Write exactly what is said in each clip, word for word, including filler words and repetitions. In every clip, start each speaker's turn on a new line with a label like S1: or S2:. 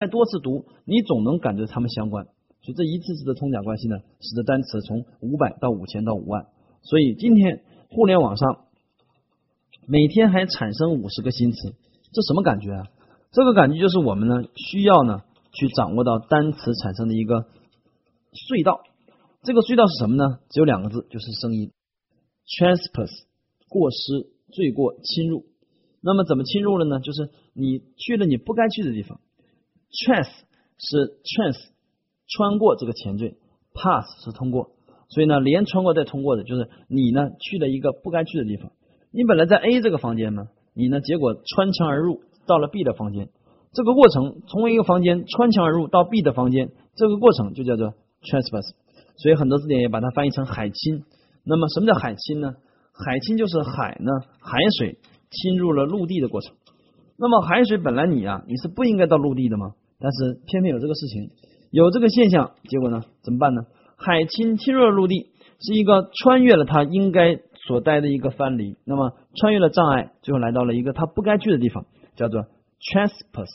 S1: 多次读，你总能感觉它们相关。所以这一次次的通假关系呢，使得单词从五百到五千到五万。所以今天互联网上每天还产生五十个新词，这什么感觉啊？这个感觉就是我们呢需要呢去掌握到单词产生的一个隧道。这个隧道是什么呢？只有两个字，就是声音。Trespass 过失、罪过、侵入。那么怎么侵入了呢？就是你去了你不该去的地方。Trans 是 trans 穿过这个前缀， pass 是通过，所以呢连穿过再通过的，就是你呢去了一个不该去的地方。你本来在 A 这个房间嘛，你呢结果穿墙而入到了 B 的房间，这个过程从一个房间穿墙而入到 B 的房间，这个过程就叫做 trespass。 所以很多字典也把它翻译成海侵。那么什么叫海侵呢？海侵就是海呢海水侵入了陆地的过程。那么海水本来你啊你是不应该到陆地的吗？但是偏偏有这个事情，有这个现象，结果呢怎么办呢？海侵侵入了陆地，是一个穿越了它应该所待的一个藩篱，那么穿越了障碍，最后来到了一个它不该去的地方，叫做 trespass。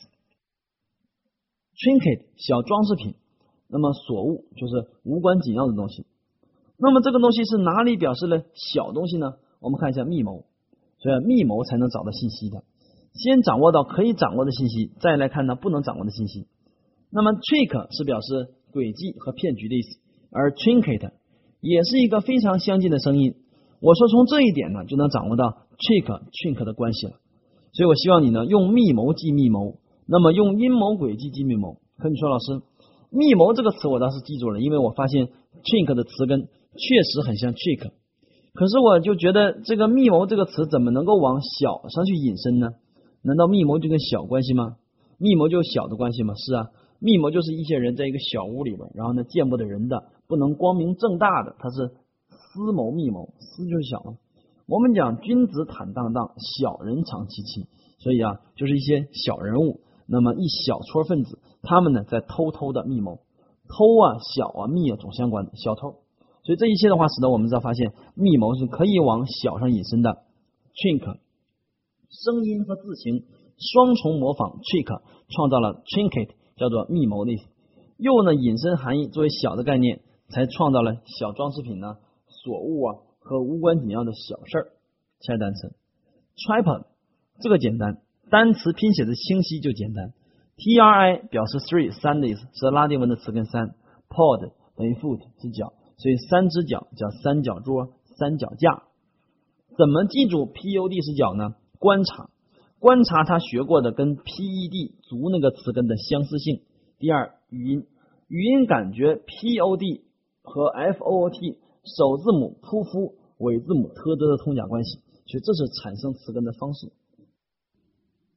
S1: Trinket 小装饰品，那么所物就是无关紧要的东西。那么这个东西是哪里表示了小东西呢？我们看一下密谋，所以密谋才能找到信息的，先掌握到可以掌握的信息，再来看到不能掌握的信息。那么 trick 是表示诡计和骗局的意思，而 trinket 也是一个非常相近的声音。我说从这一点呢就能掌握到 trick trink 的关系了。所以我希望你呢用密谋记密谋，那么用阴谋诡计记密谋。可你说老师，密谋这个词我倒是记住了，因为我发现 trink 的词根确实很像 trick， 可是我就觉得这个密谋这个词怎么能够往小上去引申呢？难道密谋就跟小关系吗？密谋就小的关系吗？是啊，密谋就是一些人在一个小屋里边，然后呢见不得人的，不能光明正大的，他是私谋密谋，私就是小嘛。我们讲君子坦荡荡，小人长戚戚，所以啊就是一些小人物，那么一小撮分子，他们呢在偷偷的密谋。偷啊小啊密啊总相关的，小偷。所以这一切的话使得我们知道发现密谋是可以往小上引申的。 Trink 声音和字形双重模仿， trick 创造了 trinket 叫做密谋的意思，又呢引申含义作为小的概念，才创造了小装饰品呢、所物啊和无关紧要的小事儿。下一单词 tripod 这个简单，单词拼写的清晰就简单。 T R I 表示 three 三的意思，是拉丁文的词根三， pod 等于 foot 是脚，所以三只脚叫三脚桌、三脚架。怎么记住 P O D 是脚呢？观察，观察他学过的跟 P E D 足那个词根的相似性。第二，语音，语音感觉 P O D 和 F O O T 首字母扑夫尾字母特的的通假关系，所以这是产生词根的方式。